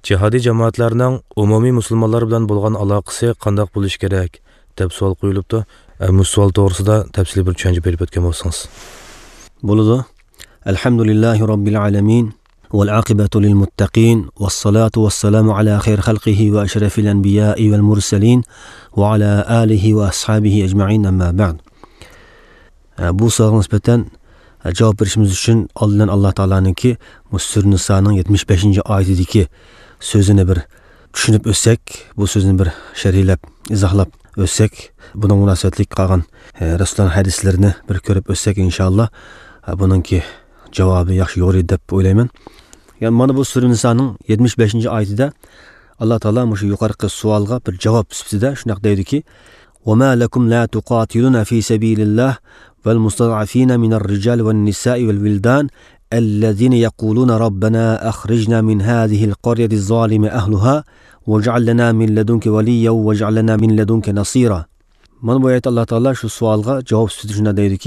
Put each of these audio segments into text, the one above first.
Jihadi jamoatlarning umumiy musulmonlar bilan bo'lgan aloqasi qanday bo'lish kerak deb savol qo'yilibdi. Bu savol to'g'risida tafsiliy bir tushuncha berib o'tgan bo'lsangiz. Bo'ladi. Alhamdulillahi robbil alamin. والعاقبة للمتقين والصلاة والسلام على خير خلقه وأشرف الأنبياء والمرسلين وعلى آله وأصحابه أجمعين أما بعد. Bu so'zga nisbatan javob berishimiz uchun oldin Alloh taolaninki Sur Nisoning 75-oyatidagi so'zini bir tushunib o'tsak, bu so'zni bir sharhlab, izohlab o'tsak, buning munosabatlik qolgan Rasululloh hadislarini bir ko'rib o'tsak inshaalloh buningki javobi yaxshi yo'q deb o'ylayman. Yani mana bu Sur Nisoning 75-oyatida Alloh taolo shu yuqorqi savolga bir javob sifatida shunday deydiki: "Va ma lakum la tuqatiluna fi sabilillah vel mustad'afina minar-rijal ven-nisa'i vel-wildan allazina yaquluna rabbana akhrijna min hadhihi al-qaryati az-zalimi ahliha waj'al lana min ladunka waliyyan waj'al lana min ladunka nasira." Mana bu oyatda Alloh taolo shu savolga javob sifatida shunday deydiki: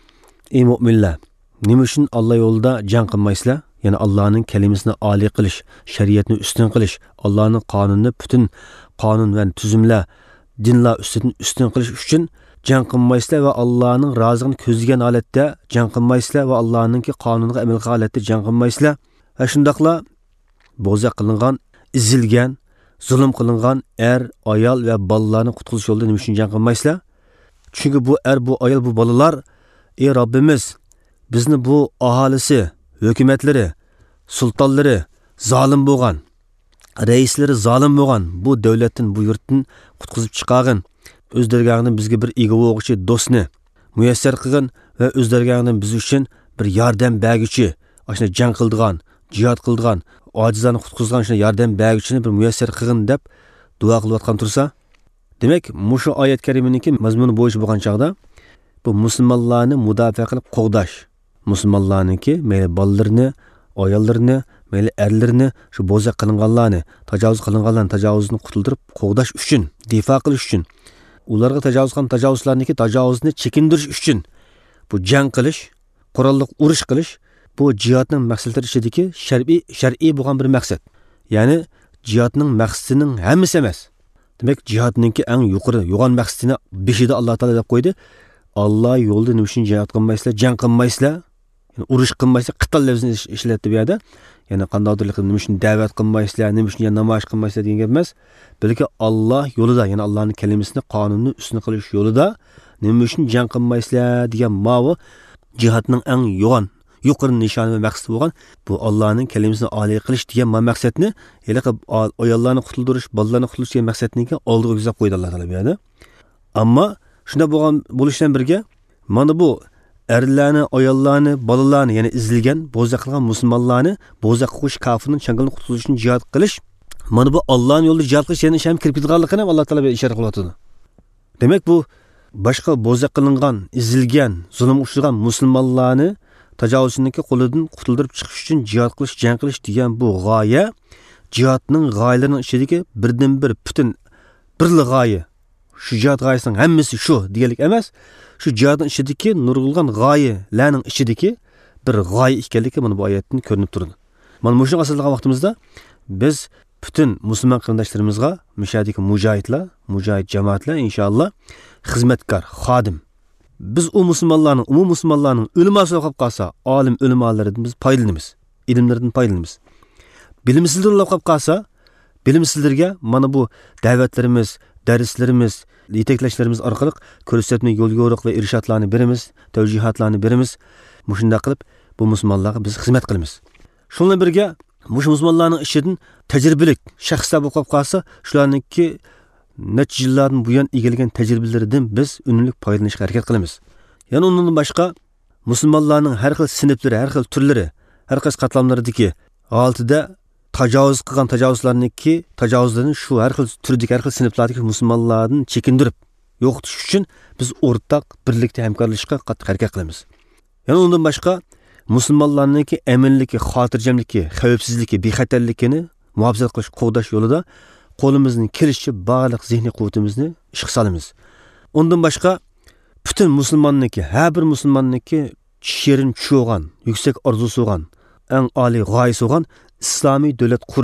"Ey mu'minlar, nima uchun Alloh yo'lida jang qilmaysizlar? Yani Allah'ın kelimesini âli qilish, şeriatni üstün qilish, Allah'ın qonunini bütün qonun ve tüzümle dinler üstün qilish uchun jang qilmaysizlar ve Allah'ın razılığını ko'zlagan holatda jang qilmaysizlar ve Allah'ınki qonuniga amal qilgan holatda jang qilmaysizlar. Va shundaqla bo'za qilingan, izilgan, zulm qilingan ayol ve bolalarni qutqilish yo'lida nima uchun jang qilmaysizlar? Çünkü bu bu ayol, bu bolalar, ey Rabbimiz, bizni bu aholisi, hükümetleri, sultanları zalim bo'lgan, reisleri zalim bo'lgan bu devletin, bu yurtdan qutqizib chiqargin. O'zlariga bizga bir ega o'g'chi do'stni muyassar qilgin va o'zlariga biz uchun bir yordam berguchi, ashuna jang qildigan, jihad qildigan, ojizlarni qutqizgan shuna yordam berguchini bir muyassar qilgin deb duo qilayotgan tursa, demak, mushu oyat kariminiki mazmuni bo'yicha bo'lgan chaqda bu musulmonlarni mudofaa qilib qo'g'dash, musulmonlarniki mayli bolalarni, ayollarni, mayli erlarni, shu bo'za qilinganlarni, tajovuz qilinganlarni tajovuzdan qutuldirib qo'g'dash uchun, difo qilish uchun, ularga tajovuz qilgan tajovuzlarniki tajovuzni chekindirish uchun bu jang qilish, qurolli urush qilish bu jihadning maqsadlari ichidagi shar'iy bo'lgan bir maqsad. Ya'ni jihadning maqsadining hammasi emas. Demak, jihadningki eng yuqori yo'g'on maqsadini beshida Alloh taolo deb qo'ydi. Allah yo'lda nima uchun jihad qilmaysizlar, jang qilmaysizlar, yani urush qilmaysizlar, qital lafzini ishlatdi bu yerda. Ya'ni qandaydir nima uchun da'vat qilmaysizlar, nima uchun namoyish qilmaysizlar degan gap emas. Balki Alloh yo'lida, ya'ni Allohning kalimasini, qonunni ustun qilish yo'lida nima uchun jang qilmaysizlar degan mavi jihadning eng yuqori nishoni va maqsadi bo'lgan bu Allohning kalimasini oliy qilish degan maqsadni, ya'ni ayollarni qutuldirish, bolalarni qutuldirish degan maqsadniki oldiga yuzab qo'ydi Alloh taolo bu yerda. Ammo shunda bo'lishdan birga mana bu erlarni, ayollarni, bolalarni, ya'ni izilgan, bo'za qilgan musulmonlarni bo'za qilish, kofirning changalidan qutulish uchun jihad qilish, mana bu Allohning yo'lida jihad qilish yana ham kirib ketganligini Alloh taolo ishora qilyapti. Demak, bu boshqa bo'za qilingan, izilgan, zulm uchragan musulmonlarni tajovuzchining qo'lidan qutuldirib chiqish uchun jihad qilish, jang qilish degan bu g'oya jihadning g'oyalarining ichidagi birdan bir butun birli g'oya. Şu jihad g'oyasining hammasi shu deganlik emas, shu jihadning ichidagi nurg'ilgan g'oyalarning ichidagi bir g'oya ekanligi mana bu oyatdan ko'rinib turadi. Mana bu asrlar vaqtimizda biz bütün musulmon qarindoshlarimizga, mushadiki mujohid jamoatlar inshaalloh xizmatkor, xodim. Biz o musulmonlarning ulimosi bo'lib qolsa, olim ulimolaridan biz foydalanamiz, ilmlaridan foydalanamiz. Bilimsizlar bo'lib qolsa, bilimsizlarga mana bu da'vatlarimiz, darslarimiz, yetaklaşlarımız orqali ko'rsatma yo'l yo'riq va irshadlarni beramiz, tavjihatlarni beramiz. Shunday qilib bu musulmonlarga biz xizmat qilamiz. Shundan birga musulmonlarning ishidan tajribalik shaxslar bo'lib qolsa, shularningki necha yillardan buyon egalgan tajribalaridan biz unumli foydalanishga harakat qilamiz. Yana undan boshqa musulmonlarning har xil sinflari, har xil turlari, har xil qatlamlaridagi altida tajovuz qilgan tajovuzlarniki tajovuzlarni shu har xil turdagi, har xil sinflardagi musulmonlardan chekindirib yo'qotish uchun biz o'rtaq birlikda hamkorlashishga qattiq harakat qilamiz. Yana undan boshqa musulmonlarniki aminligi, xotirjamligi, xavfsizligi, bexatarligini muhofaza qilish, qo'g'dash yo'lida qo'limizning kelishicha barliq zehniy quvvatimizni ishga solamiz. Undan boshqa bütün musulmonniki, har bir musulmonniki sherin cho'g'an, yuksak orzusi bo'lgan, eng oliy g'oyasi bo'lgan islomiy davlat qurish,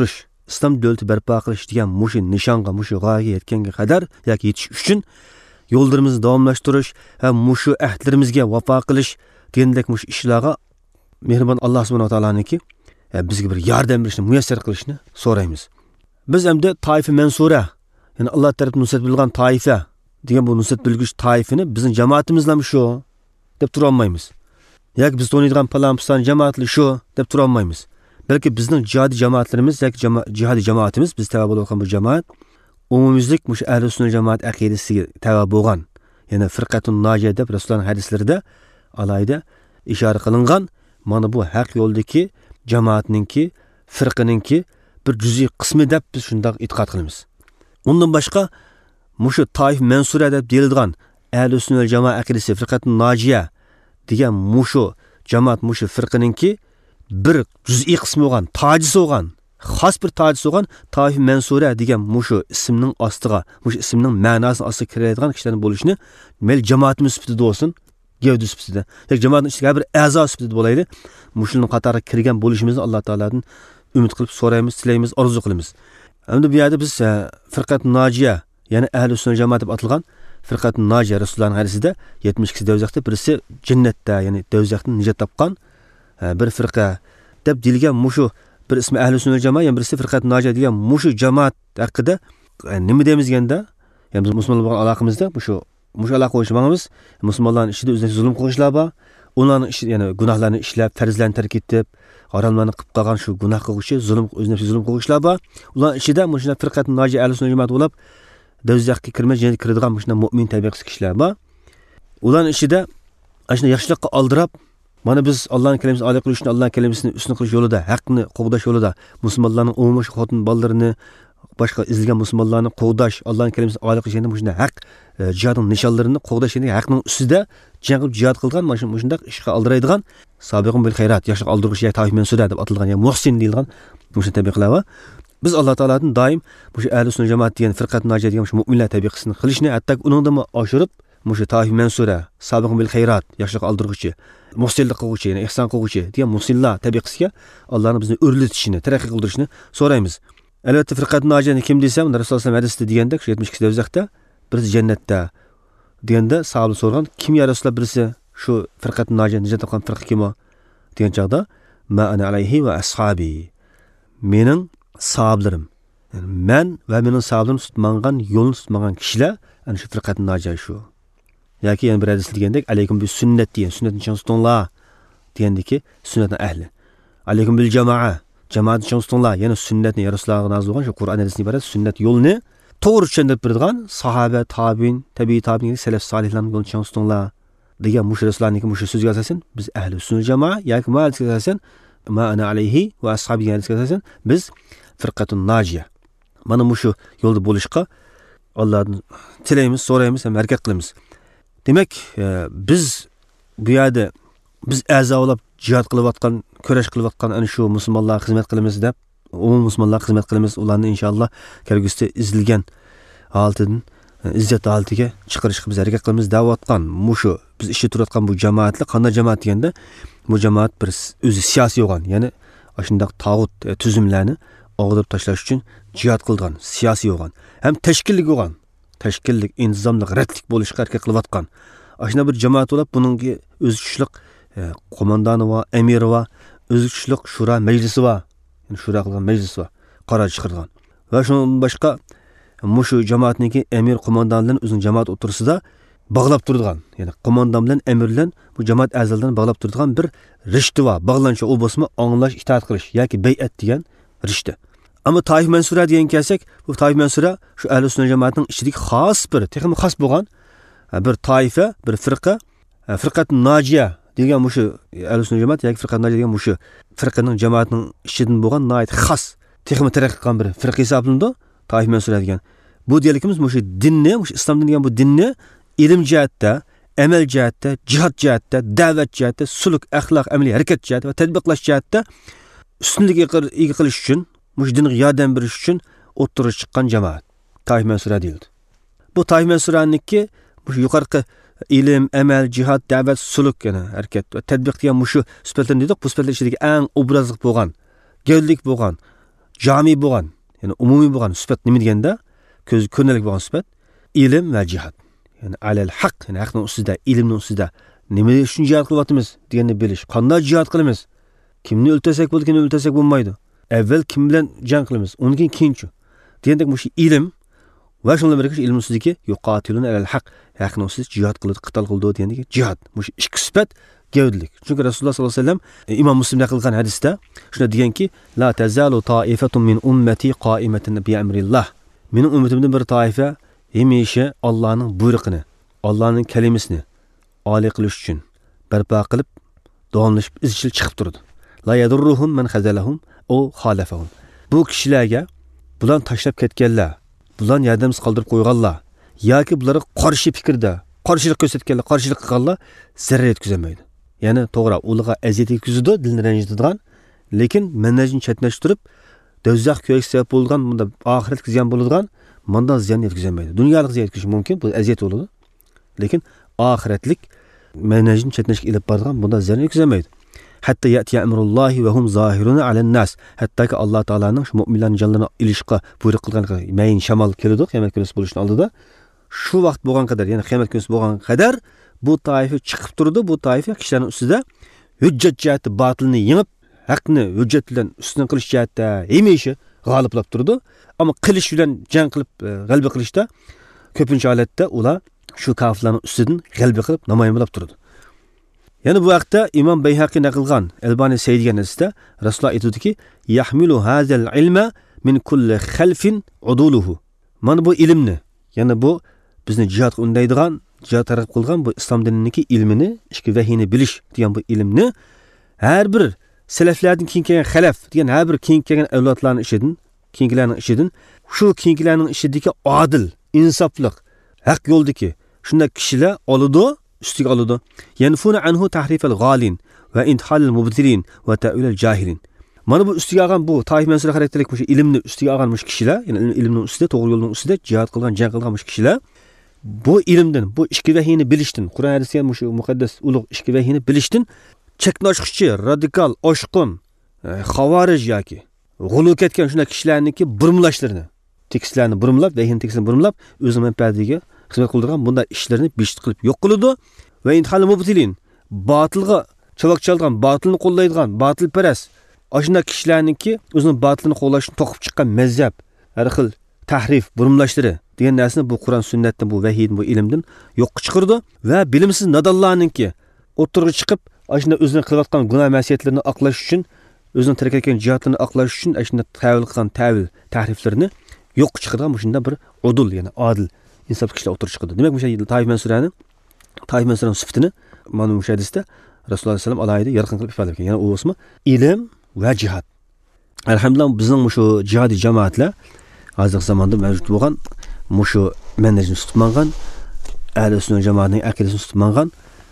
islom davlati barpo qilish degan mushu nishonga, mushu g'oyaga yetganga qadar yoki yetish uchun yo'llarimizni davomlashtirish va mushu ahdlarimizga vafo qilish degandek mushu ishlarga mehribon Alloh subhanahu va taolaniki bizga bir yordam berishni, muyassar qilishni so'raymiz. Biz endi toifa mansura, ya'ni Alloh tarafından nusrat bilgan toifa degan bu nusrat bilgich toifini bizning jamoatimizlar shu deb tura olmaymiz. Yoki biz to'naydigan Palampiston jamoatli shu deb tura olmaymiz. Balki bizning jihodiy jamoatlarimiz yoki jihodiy jamoatimiz, biz tava bo'lgan bu jamoat umumiylik mush ahli sunnat jamoat aqidasiga tava bo'lgan. Ya'ni firqatun nojiya deb Rasululloh hadislarida alayda ishora qilingan. Mana bu haq yo'ldagi jamoatninki, firqaninki bir juz'iy qismi deb biz shunday e'tiqod qilamiz. Undan boshqa mushu toif mansura deb deyilgan ahli sunnat jamoat aqidasi firqatun nojiya degan mushu jamoat mushu firqaninki bir juz'iy qismi bo'lgan, tojisi bo'lgan, xos bir tojisi bo'lgan toif mansura degan mushu ismning ostiga, mushu ismning ma'nosini ostiga kiradigan kishilarning bo'lishini mel jamoatimiz sifatida bo'lsin, gavda sifatida, yoki jamoatning ichiga bir a'zo sifatida bo'laydi. Mushuning qatoriga kirgan bo'lishimizni Alloh taoladan umid qilib so'raymiz, tilaymiz, orzu qilamiz. Endi bu yerda biz firqatun nojiya, ya'ni ahli sunnat jamoat deb atalgan firqatun nojiya Rasulullohning hadisida 72 dovzaqda birisi jannatda, ya'ni dovzaqdan nijot topgan bir firqa deb deyilgan mushu bir ismi ahli sunnat jamoat, yana birisi firqatun nojiya degan mushu jamoat haqida nima deymiz deganda, ya'ni biz musulmonlar bilan aloqamizda mushu aloqa qo'yishimiz, musulmonlarning ishida o'zlari zulm qilishlar bor, ularning ishi, ya'ni gunohlarni ishlab, farzlarni tark etib, haramlarni qilib qolgan shu gunoh qiluvchi, o'zlari zulm qilishlar bor. Ular ichida mushuna firqatun nojiya ahli sunnat jamoat bo'lib dovzaqqa kirmay jannatga kiradigan mushuna mu'min tabiqasi kishilar bor. Ularning ichida ashuna yaxshilikqa aldirab, mana biz Allohning kalimasini oliy qilish uchun, Allohning kalimasini ustun qilish yo'lida, haqni qo'g'dash yo'lida musulmonlarning umumiy xotin bolallarini, boshqa izilgan musulmonlarni qo'g'dash, Allohning kalimasini oliy qilish endi mushuna haq jihadning nishonlarini qo'g'dash endi haqning ustida jang qilib jihad qilgan mana shunday ishga aldiraydigan sabiqun bil xayrat, yaxshilik aldirg'ish yoki toif mansura deb atalgan, ya'ni muhsin deyilgan mushuna tabiqlar bor. Biz Alloh taoladan doim mushu ahli sunnat jamoat degan firqatun nojiya degan shu mu'minlar tabiqasini qilishni, hatto uningdan oshirib mushu toif mansura, sabiqun bil xayrat, yaxshilik aldirg'ichi, muhsinlik qiluvchi, ya'ni ihson qiluvchi degan muhsinlar tabiqasiga Allohning bizni o'rlatishini, taraqqiy qildirishni so'raymiz. Albatta firqatun nojiyani kim desam, Rasululloh hadisida degandek, 72 dovzaqda birisi jannatda deganda sahoba so'rgan, kim ya Rasululloh, birisi shu firqatun nojiya nijot topgan firqa kim o degan chaqda, ma ana alayhi va ashabi, mening sahablarim, yani men va mening sahablarim tutmangan yo'lni tutmagan kishilar ana shu firqatun nojiya shu. Yoki yana bir hadis degandek, alaykum bis sunnat degan, sunnatni chang tutinglar degandiki, sunnatning ahli. Alaykum bil jamoa, jamoatni chang tutinglar, yana sunnatni Rasulullohga nozil bo'lgan shu Qur'on hadisini iborat sunnat yo'lni to'g'ri tushunib beradigan sahoba, tabiin, tabiiy tabiin, salaf solihlarning yo'lini chang tutinglar degan mush Rasulullohning mush so'ziga asosan biz ahli sunnat jamoa yoki muallisga asosan ma ana alayhi va ashabiga asosan biz firqatun nojiya. Mana mushu yo'lda bo'lishqa Allohdan tilaymiz, so'raymiz ham harakat qilamiz. Demak, biz bu yerda biz a'zolab jihad qilayotgan, kurash qilayotgan ana shu musulmonlarga xizmat qilamiz deb, umum musulmonlarga xizmat qilamiz. Ularni inshaalloh kelgusida izilgan holatidan izzat holatiga chiqarishga biz harakat qilamiz deyotgan mushu biz ishga turayotgan bu jamoatlar qanday jamoat deganda, bu jamoat bir o'zi siyosiy bo'lgan, ya'ni shunday tog'ut tuzumlarni og'dirib tashlash uchun jihad qilgan, siyosiy bo'lgan, ham tashkillik bo'lgan, tashkillik, intizomlik, ratlik bo'lishga harakat qilayotgan. Ashuna bir jamoat bo'lib, buningga o'z kuchlik qo'mondoni va emiri va o'z kuchlik shura majlisi va, ya'ni shura qilgan majlis va qaror chiqargan. Va shundan boshqa mushu jamoatniki emir qo'mondon bilan o'zining jamoat o'tirisida bog'lab turadigan, ya'ni qo'mondon bilan emir bilan bu jamoat a'zolaridan bog'lab turadigan bir rishti va bog'lancha u bosma anglash, itoat qilish yoki bay'at degan rishti. Ammo toif mansura degan kelsak, bu toif mansura shu ahli sunnat jamoatining ichidagi xos bir, texnik xos bo'lgan bir toifa, bir firqa, firqatun nojiya degan mushu ahli sunnat jamoat yoki firqatun nojiya degan mushu firqaning jamoatining ichidan bo'lgan noyat xos, texnik taraqqiy qilgan bir firqa hisoblanadi, toif mansura degan. Bu deyalikimiz mushu dinni, mushu islom dini degan bu dinni ilm jihatda, amal jihatda, jihad jihatda, da'vat jihatda, suluk, axloq, amaliy harakat jihatda va tadbiqlash jihatda ustunlik ega qilish uchun, mush dinga yordam berish uchun o'ttirib chiqqan jamoat toif mansura deyildi. Bu toif mansuraniki mush yuqorqi ilm, amal, jihad, da'vat, suluk, yana harakat va tadbiq degan mushu sifatlarni dedik. Bu sifatlar ichidagi eng obrazli bo'lgan, gavdalik bo'lgan, jami bo'lgan, ya'ni umumiy bo'lgan sifat nima deganda ko'z ko'rnalik bo'lgan sifat ilm va jihad. Ya'ni alal haq, ya'ni haqning ustida, ilmning ustida nima uchun jihad qilyapmiz deganni bilish. Qanday jihad qilamiz? Kimni o'ltirsak bo'ldi, kimni o'ltirsak bo'lmaydi. Avval kim bilan jang qilamiz? Undan keyinchi. Degandek mushi ilm va shundan birga ilm ustidagi yuqatilun alal haq, haqning ustida jihad qildi, qital qildi degandek jihad. Mushi ikki sifat gavdlik. Chunki Rasululloh sollallohu alayhi vasallam Imom Muslim naql hadisda shunda deganki, la tazalu ta'ifatun min ummati qa'imatan bi amrillah. Mening ummatimdan bir toifa hamisha Allohning buyrug'ini, Allohning kalimasini oliy qilish uchun barpo qilib, davomlashib izchil chiqib turdi. La yadurruhum man khazalahum aw khalafahum. Bu kishilarga bulan tashlab ketganlar, bulan yordamsiz qoldirib qo'yganlar yoki bularga qarshi fikrda, qarshilik ko'rsatganlar, qarshilik qilganlar zarar yetkazmaydi. Ya'ni to'g'ri, ularga aziyat yetkazadi, dilni ranjitadigan, lekin manhajni chatnashtirib, do'zax ko'yish sabab bo'lgan, bunda oxiratga ziyon bo'ladigan, bunda ziyon yetkazmaydi. Dunyolik ziyon yetkazishi mumkin, bu aziyat bo'ladi. Lekin oxiratlik manhajni chatnashga ilib boradigan, bunda ziyon yetkazmaydi. Hatta ya'ti amrullohi va hum zahiruna alan nas. Hattoki Alloh taolaning shu mu'minlarning jonlarini ilishga buyruq qilgan mayin shamol keladi, qiyomat kunisi bo'lishning oldida. Shu vaqt bo'lgan qadar, ya'ni qiyomat kunisi bo'lgan qadar bu toifa chiqib turdi, bu toifa kishilarning ustida hujjat jihati batilni yengib, haqni hujjat bilan ustun qilish jihatda hamisha g'oliblab turdi. Ammo qilish bilan jang qilib g'alaba qilishda ko'pincha holatda ular shu kofirlarning ustidan g'alaba qilib namoyon bo'lib turdi. Yani bu vaqtda İmam Beyhaqi naqilgan Albani Sayyid deganida Rasululloh aytdiki, "Yahmilu hazal ilma min kulli khalfin uduluhu." Mana bu ilmni, yani bu bizni jihadga undaydigan, jihad targ'ib qilgan bu islom dinining ilmini, ishki vahiyni bilish degan bu ilmni har bir salaflardan keyin kelgan xalaf degan har bir keyin kelgan avlodlarning ishidan, shu keyingilarning ishidagi adil, insoflik, haq yo'ldagi shunday kishilar oladi, üstüge alıdı. Yenfuna anhu tahrifel galin ve inthalil mubtilin ve ta'wilel cahilin. Mana bu üstüge algan bu Taif mensuri karakterlik ilimni üstüge alganmış kişiler, yani ilimnin üstüde, doğru yolun üstüde cihad kılgan, jang kılganmış kişiler bu ilimden, bu işki vahiyini biliştin, Kur'an hadisiyen mukaddes ulug işki vahiyini biliştin, çeknaşıkçı, radikal, oşkun, havaric yaki, guluk etken şuna kişilerdeki burumlaşlarını, tekstlerini burumlap, vahiyin tekstlerini burumlap, özü menfaatiga xizmat qildirgan bunday ishlarni beshit qilib yo'q qiladi va intihal mubtilin batilga chavak chalgan, batilni qo'llaydigan, batilparast ashuna kishilarningki o'zining batilini qo'llashni to'qib chiqqan mazhab, har xil tahrif, burumlashlari degan narsani bu Qur'on sunnatdan, bu vahiydan, bu ilmdan yo'qqa chiqardi va bilimsiz nadonlarningki o'tirg'i chiqib ashuna o'zining qilayotgan gunoh ma'siyatlarini oqlash uchun, o'zining tark etgan jihatlarini oqlash uchun ashuna tavil qilgan tahriflarini yo'qqa chiqargan shunday bir udul, ya'ni adil insaf kişiler oturup çıkıyordu. Demek bu şey Taif Mensure'nin sıfatını mana bu hadiste Resulullah sallallahu aleyhi ve sellem yarqın qilib ifade etgan. Yani o ismi ilim ve cihad. Elhamdülillah bizning şu cihadi cemaatlar hozirgi zamonda mavjud bo'lgan, shu manhajni tutmagan, ahli sunna jamoatining aqidasini tutmagan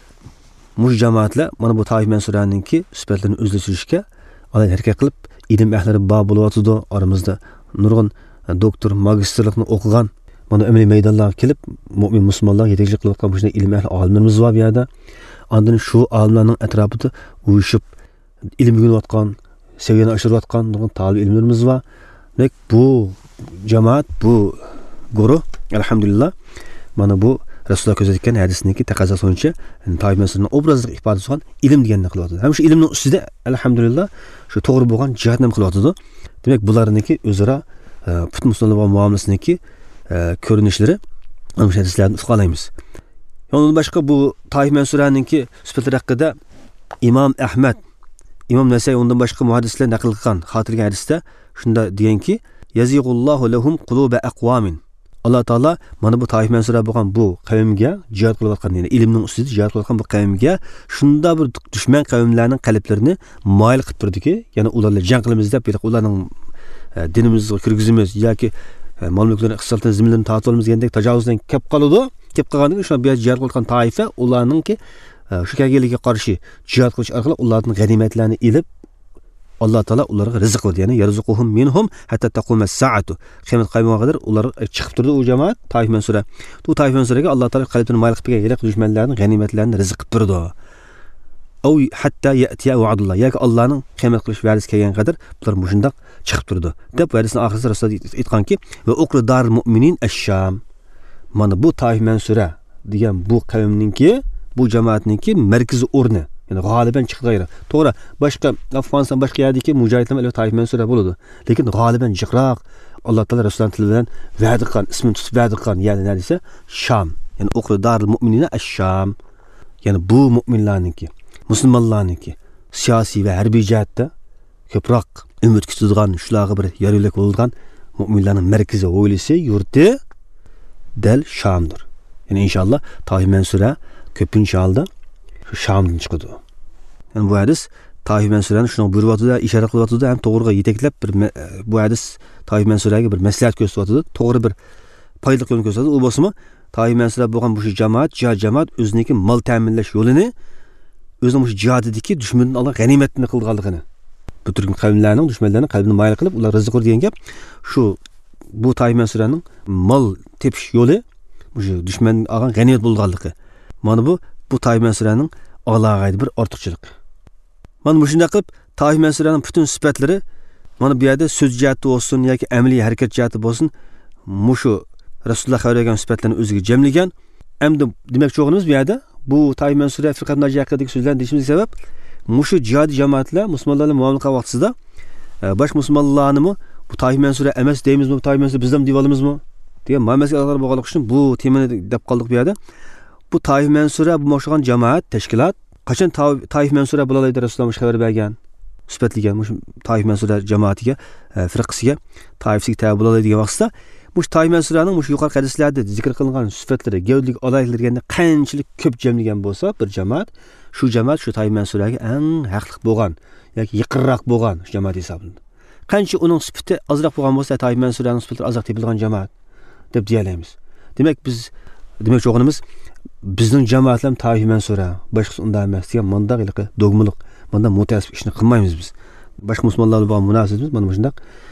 shu jamoatlar mana bu Taif Mensure'ninki sifatlarini o'zlashtirishga alohida harakat qilib, ilm ahlari bor bo'lyotdi. Aramizda nurg'un doktor, magistrlikni o'qigan, mana ömrü meydanlarga kelib, mu'min musulmonlar yetakchilik qilayotgan bu ilm ahli olimlarimiz bor bu yerda. Ondan shu olimlarning atrofida uyushib ilm o'rganayotgan, seviyani oshirayotgan talib ilmlarimiz bor. Demak, bu jamoat, bu guruh alhamdulillah mana bu Rasululloh ko'rsatgan hadisniki taqozosi bo'yicha Taif Mensure'ning obrazli ifodasi bo'lgan ilm deganni qilyapti. Ham shu ilmning ustida alhamdulillah shu to'g'ri bo'lgan jihadni qilyapti. Demak, bularniki o'zaro butun musulmonlar muomalasiniki ko'rinishlari ana shu hadislarni ifodalaymiz. Undan boshqa bu Taif Mensure'ninki sifatlari haqida Imom Ahmad, Imom Nasai undan boshqa muhaddislar naql qilgan xotirgan hadisda shunda deganki, yazig'ullohu lahum quluba aqwamin. Alloh taolo mana bu Taif Mensure bo'lgan bu qavmga jihad qilayotgan, ya'ni ilmning ustida jihad qilayotgan bu qavmga shunda bir dushman qavmlarning qalblarini moyil qilib turdiki, ya'ni ularla jang qilamiz deb, ularning dinimizga kirgizimiz yoki mal-mulklarni iqtisoddan ziminlarni tortib olamiz degandek tajovuzdan kelib qoladi. Kelib qolgandan keyin shu biya jihad qilgan toifa ularningki shu kelganligiga qarshi jihad qilish orqali ularning g'animatlarini ilib Alloh taolo ularga rizq berdi. Ya'ni yarzuquhum minhum hatta taqumas sa'atu. Qiyomat qaymoqqa qadar ular chiqib turdi u jamoat Taif Mensure. Bu Taif Mensure'ga Alloh taolo qalbini moyil qilib kelgan dushmanlarning g'animatlarini rizq qilib berdi. Av hatta ya'tiya va'dullah. Yoki Allohning qiyomat qilish va'dasi kelgan qadar bular mushundaq chiqib turdi. Deb va'dasining oxirida Rasul aytganki, va uqri darul mu'minin ash-Sham. Mana bu Taif Mansura degan bu qavmninki, bu jamoatninki markaziy o'rni. Yani g'oliban chiqdi. To'g'ri, boshqa Afg'oniston boshqa yerdagi mujohidlar albatta Taif Mansura bo'ladi. Lekin g'oliban jiqroq Alloh taolo Rasululloh tili bilan va'da qilgan, ismini tutib va'da qilgan, ya'ni nima desa, Sham. Yani uqri darul mu'minina ash-Sham. Yani bu mu'minlarniki, musulmonlarniki siyosiy va harbiy jihatda ko'proq umid kutadigan, shularga bir yariylik bo'lgan mu'minlarning markazi, o'ylisi, yurti dal Shamdir. Yani inshaalloh Taif Mansura ko'pincha holda Shamdan chiqadi. Yani bu hadis Taif Mansurani shuni buyuryapti, ishora qilyapti, ham to'g'riga yetaklab bir bu hadis Taif Mansuraga bir maslahat ko'rsatyapti, to'g'ri bir foydali yo'lni ko'rsatadi. U bo'lsa-mu Taif Mansura bo'lgan bu jamoat, jamoat o'ziniki mol ta'minlash yo'lini o'zining bu jihadidagi dushmandan olgan g'animatni qilganligini, butun qavmlarning, dushmanlarning qalbini mayl qilib, ular rizq ko'rdi degan gap. Shu bu Taif Mansuraning mol tepish yo'li bu dushman olgan g'animat bo'lganligi. Mana bu Taif Mansuraning alohida bir ortiqchilik. Mana shunday qilib Taif Mansuraning butun sifatlari mana bu yerda so'z jihati bo'lsin yoki amaliy harakat jihati bo'lsin, mushu Rasululloh xabar bergan sifatlarni o'ziga jamlagan. Endi demoqchi bo'lganimiz bu yerda bu Taif Mansura firqat nojiya haqidagi so'zlarni deyishimizga sabab mushu jihad jamoatlar musulmonlarning muomala vaqtida bosh musulmonlarni bu Taif Mansura emas deymizmi, bu Taif Mansura bizdan deb olamizmi degan masalalar bo'lganligi uchun bu temani deb qoldik bu yerda. Bu Taif Mansura bu o'xshagan jamoat, tashkilot qachon Taif Mansura bo'laydi Rasululloh xabar bergan, sifatlagan mush Taif Mansura jamoatiga, firqasiga, Taifsiga tabi bo'laydi degan vaqtda mush Taif Mansuraning mush yuqori hadislarda zikr qilingan sifatlari, gavdalik alayliklarga qanchalik ko'p jamlagan bo'lsa, bir jamoat, shu Taif Mansuraga eng haqliq bo'lgan yoki yaqinroq bo'lgan jamoat hisoblanadi. Qancha uning sifati ozroq bo'lgan bo'lsa, Taif Mansuraning sifati ozroq tepilgan jamoat deb deyolamiz. Demak biz demoqchi o'g'limiz bizning jamoatlar Taif Mansura, boshqa unday emas degan mandaq ilqi dogmalik, mandaq mutasib ishni qilmaymiz biz. Boshqa musulmonlar bilan munosabatimiz mana shunday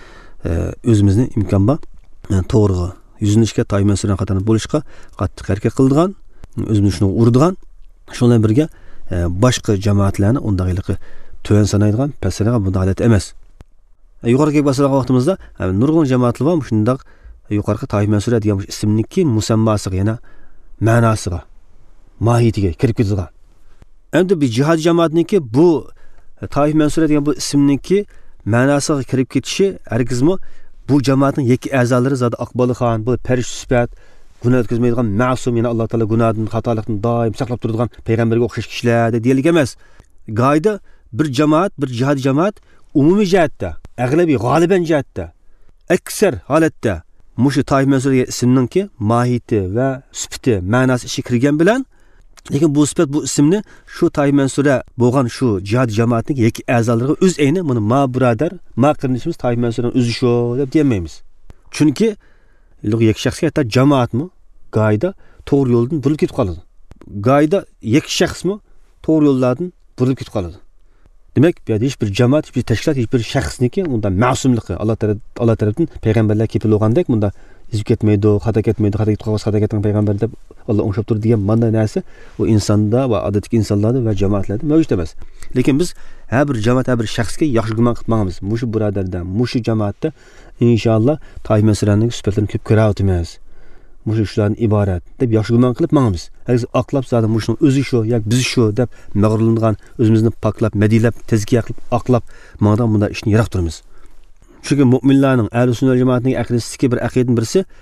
o'zimizni imkon bor to'g'ri yuzinishga, Taif Mansura qatorida bo'lishga qattiq harakat qildigan, o'zimizni shuni urdigan, shundan birga boshqa jamoatlarni unday ilqi to'yan sanaydigan, pasanaga bunday holat emas. Yuqoriga basalgan vaqtimizda nurg'un jamoatlar bor, shunday yuqorgi Taif Mansura degan ismniki musammasiga, yana ma'nosiga, mohiyatiga kirib ketadigan. Endi bu jihad jamoatniki bu Taif Mansura degan bu ismniki ma'nosiga kirib ketishi hargizmi bu jamoatning yakka a'zolari zodi Aqbolixon, bu farishta sifat, gunoh o'tkazmaydigan ma'sum, yana Alloh taolo gunohdan, xatolikdan doim saqlab turadigan payg'ambarga o'xshash kishilar deyilgan emas. Qoida bir jamoat, bir jihad jamoat umumiy jihatda, ag'labiy g'oliban jihatda, aksar holatda mushu Taif Mansura ismninki mohiyati va sifati, ma'nosi ishi kirgan bilan, lekin bu sifat, bu ismni shu Taif Mansura bo'lgan shu jihad jamoatining yakka a'zolariga o'z ayni buni ma birodar, ma qarindoshimiz Taif Mansura o'zi shu deb demaymiz. Chunki yakka shaxsga hatto jamoatmi qoida to'g'ri yo'ldan burilib ketib qoladi. Qoida yakka shaxsmi to'g'ri yo'llardan burilib ketib qoladi. Demak, bu yerda hech bir jamoat, hech bir tashkilot, hech bir shaxsniki unda ma'sumligi Alloh tarafdan payg'ambarlar kepil bo'lgandek bunda izib ketmaydi, xato ketmaydi, xato ketib qolsa xato ketgan payg'ambar deb Alloh o'ngshab turdi degan bunday narsa u insonda va odatdagi insonlarda va jamoatlarda mavjud emas. Lekin biz har bir jamoat, har bir shaxsga yaxshi gumon qilmaymiz. Mushu birodardan, mushu jamoatda inshaalloh Taif Mansuraning sifatlarini ko'p ko'rayotimiz. Mushu shulardan iborat deb yaxshi gumon qilib mangamiz. Agar aqlab zadim mushuning o'zi shu yoki biz shu deb mag'rurlangan, o'zimizni poklab, madilab, tezkiya qilib, aqlab mangdan bunda ishni yiroq turamiz. Chunki mu'minlarning, ahli sunnat jamoatining aqidasiga bir aqidaning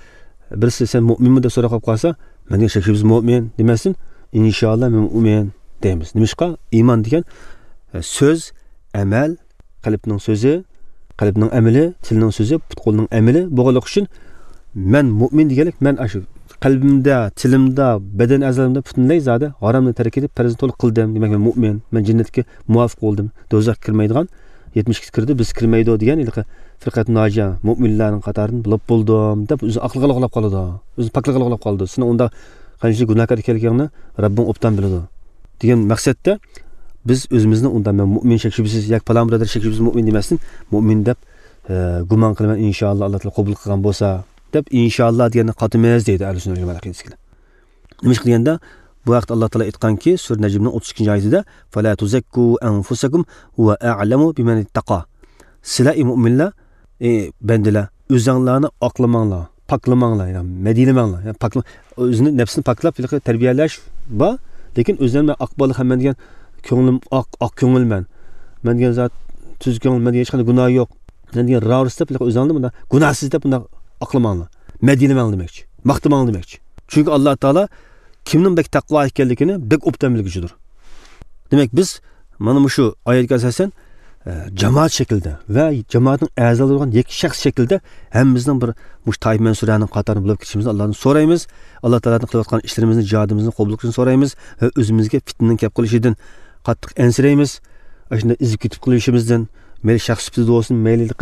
birisi sen mu'minmi deb so'rab qolsa, menga shak biz mu'min demasin, inshaalloh men mu'min deymiz. Nimishqa iymon degan so'z, amal, qalbning so'zi, qalbning amali, tilning so'zi, qo'lning amali bo'lganligi uchun men mu'min deganlik, men shu qalbimda, tilimda, badan a'zolarimda butunlay zada haromni tark etib farzni to'liq qildim. Demak men mu'min, men jannatga muvofiq bo'ldim. Do'zaxga kirmaydigan 70 kirdi, biz kirmaydi degan ilqi firqat nojiya mu'minlarning qatoridan bilib bo'ldim deb o'zi aqliga g'alab qoladi. O'zi pokliga g'alab qoldi. Sen unda qancha gunohkor ekanligingni Rabbing obdan biladi. Degan maqsadda biz o'zimizni unda men mu'min shakshibsiz yoki falon birodar shakshibsiz mu'min demasdan, mu'min deb gumon qilaman, inshaalloh Alloh taolo qabul qilgan bo'lsa deb inshaalloh deganni qatimiz deydi ahli sunnat jamoat aqidasiga. Nima qilganda Bu vaqt Alloh taolo aytganki, Sura Najmning 32-oyatida: "Fala tuzakku anfusakum va a'lamu biman ittaqa." Sizlar mu'minlar, bandalar, o'zinglarni oqlamanglar, paklamanglar, ya'ni medilamanglar, ya'ni pakla, o'zini nafsini paklab tarbiyalash va lekin o'zlarini aqboli hamma degan ko'nglim oq ko'ngilman. Men degan zot tuz ko'ngil, men hech qanday gunoh yo'q. Men degan ravs deb o'zinglarni bunda gunohsiz deb bunda aqlamanglar. Medilamang demoqchi, maqtamang demoqchi. Chunki Alloh taolo kimning bek taqvo ekanligini bek obdan bilguchidir. Demak biz mana shu oyatga asosan jamoat shaklida va jamoatning a'zolari bo'lgan yakka shaxs shaklida hammamizning bir Muhtayib Mansuraning qatorida bo'lib ketishimizni Allohdan so'raymiz. Alloh taoladan qilayotgan ishlarimizni, jihadimizni qabul qilishini so'raymiz va o'zimizga fitnaning kelib qolishidan qattiq ensiraymiz. Shunda izib ketib qolishimizdan mayli shaxs sifatida bo'lsin,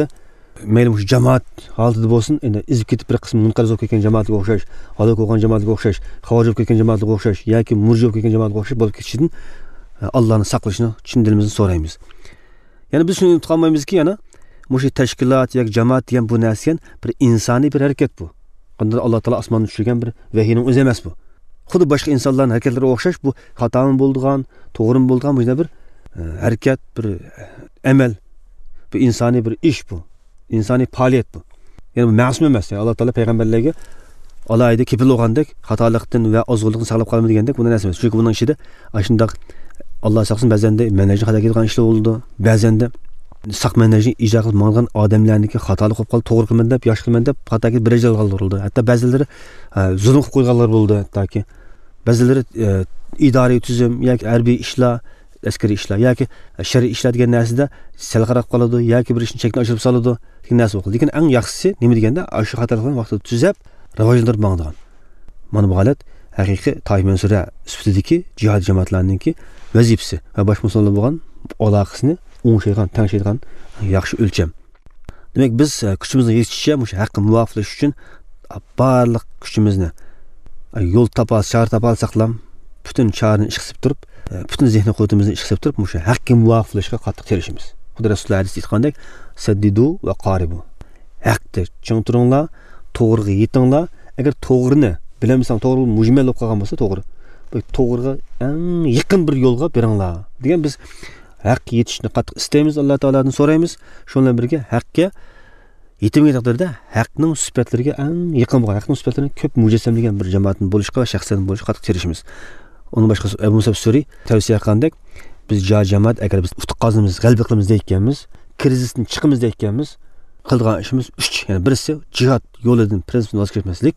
mayli shu jamoat holatida bo'lsin, endi izib ketib bir qism munqarz bo'lib ketgan jamoatga o'xshash, halok bo'lgan jamoatga o'xshash, xavorij bo'lib ketgan jamoatga o'xshash yoki murji bo'lib ketgan jamoatga o'xshash bo'lib ketishidan Allohning saqlashini chin dilimizdan so'raymiz. Yani biz shuni unutib qolmaymizki, yana shu tashkilot yoki jamoat degan bu narsa bir insoniy bir harakat bu. Qanday Alloh taolo osmondan tushirgan bir vahiyning o'zi emas bu. Xuddi boshqa insonlarning harakatlariga o'xshash bu xatomi bo'lgan, to'g'rimi bo'lgan bu bir harakat, bir amal, bu insoniy bir ish bu. İnsani faaliyet bu. Yani bu ma'sum emas. Yani Alloh taolo payg'ambarlarga alayda kepil bo'lgandek, xatolikdan va ozg'inlikdan saqlab qolma degandek bu narsa emas. Chunki buning ichida shundoq Alloh saqlasin, ba'zanda manajni xato ketgan ishlar bo'ldi. Ba'zanda saq manajni ijro qilib mang'an odamlarniki xatolik qilib qolib, to'g'ri qilman deb, yaxshi qilman deb xato ketib bir ajal qoldirildi. Hatto ba'zilari zulm qilib qo'yganlar bo'ldi, hattoki. Ba'zilari idoriy tuzum yoki harbiy ishlar, askariy ishlar yoki shar'iy ishlar degan narsada sal qarab qoladi yoki bir ishni chekni oshirib soladi degan narsa bo'ldi. Lekin eng yaxshisi nima deganda, shu xatoliklarni vaqtida tuzab, rivojlantirib mangdigan. Mana bu holat haqiqiy Muhtayib Mansura sifatidagi jihad jamoatlarininki vazifasi va boshqa musulmonlar bo'lgan aloqasini o'ngshaydigan, tangshaydigan yaxshi o'lcham. Demak biz kuchimizni yetishicha shu haqqa muvofiqlash uchun barliq kuchimizni yo'l chor topolsak ham butun chorni ish qilib turib, butun zehni quvvatimizni ish qilib turib shu haqqa muvofiqlashga qattiq tirishimiz. Xudo Rasululloh hadis aytgandek, saddidu va qaribu. Haqda ching turinglar, to'g'riga yetinglar. Agar to'g'rini bilamsan, to'g'ri mujmal bo'lib qolgan bo'lsa, to'g'riga eng yaqin bir yo'lga beringlar degan biz haq yetishni qattiq istaymiz, Alloh taoladan so'raymiz. Shundan birga haqqa yetimga taqdirda haqning sifatlariga eng yaqin bo'lgan, haqning sifatlarini ko'p mujassamlagan bir jamoatning bo'lishga va shaxsiyatning bo'lishga qattiq tirishimiz. Onun boshqa Abu Musa Suri tavsiya qilgandek, biz jamoat agar biz utuqqazimiz, g'alaba qilamiz deyotganmiz, krizisdan chiqamiz deyotganmiz, qilgan ishimiz 3. Yani birisi jihad yo'lidan prinsipdan voz kechmaslik.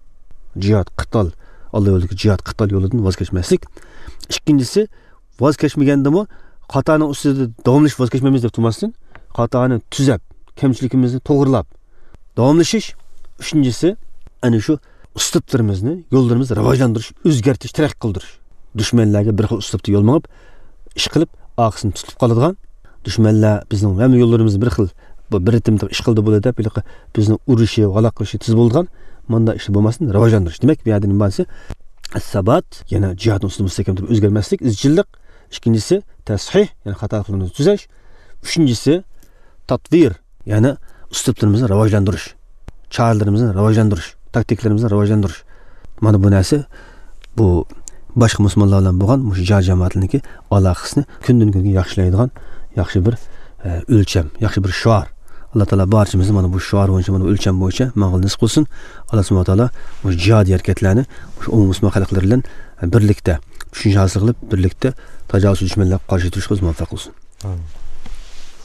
Jihad qital, Alloh yo'lidagi jihad qital yo'lidan voz kechmaslik. Ikkinchisi, voz kechmagandimi, xatoning ustida davomlash voz kechmaymiz deb turmasdan, xatoni tuzab, kamchilikimizni to'g'rilab davomlashish. Uchinchisi, ana shu uslublarimizni, yo'llarimizni rivojlantirish, o'zgartirish, taraqqiy qildirish. Dushmanlarga bir xil uslubda yo'l mengib, ish qilib, oqisini tutib qoladigan, dushmanlar bizning hamma yo'llarimizni bir xil, bir ritimda ish qildi bo'ladi deb, bizni urishi, g'aloq qilishi tiz bo'lgan, menda ish bo'lmasin, rivojlantirish. Demak, bu yerda nima bo'lsa, as-sabat, yana jihad uslubida mustahkam turib o'zgarmaslik, izchillik. Ikkinchisi tashih, ya'ni xatolarni tuzash. Uchinchisi tatvir, ya'ni uslublarimizni rivojlantirish, choralarimizni rivojlantirish, taktiklarimizni rivojlantirish. Mana bu narsa bu boshqa musulmonlar bilan bo'lgan shu jamoatlarniki aloqasini kundan kunga yaxshilaydigan yaxshi bir o'lcham, yaxshi bir shuar. Alloh taolo barchamizni mana bu shuar bo'yicha, mana bu o'lcham bo'yicha ma'qul nisb qilsin. Alloh subhanahu va taolo bu jihad harakatlarini shu umum musulmon xalqlar bilan birlikda tushuncha hosil qilib, birlikda tajovuz dushmanlarga qarshi turishga muvaffaq qilsin.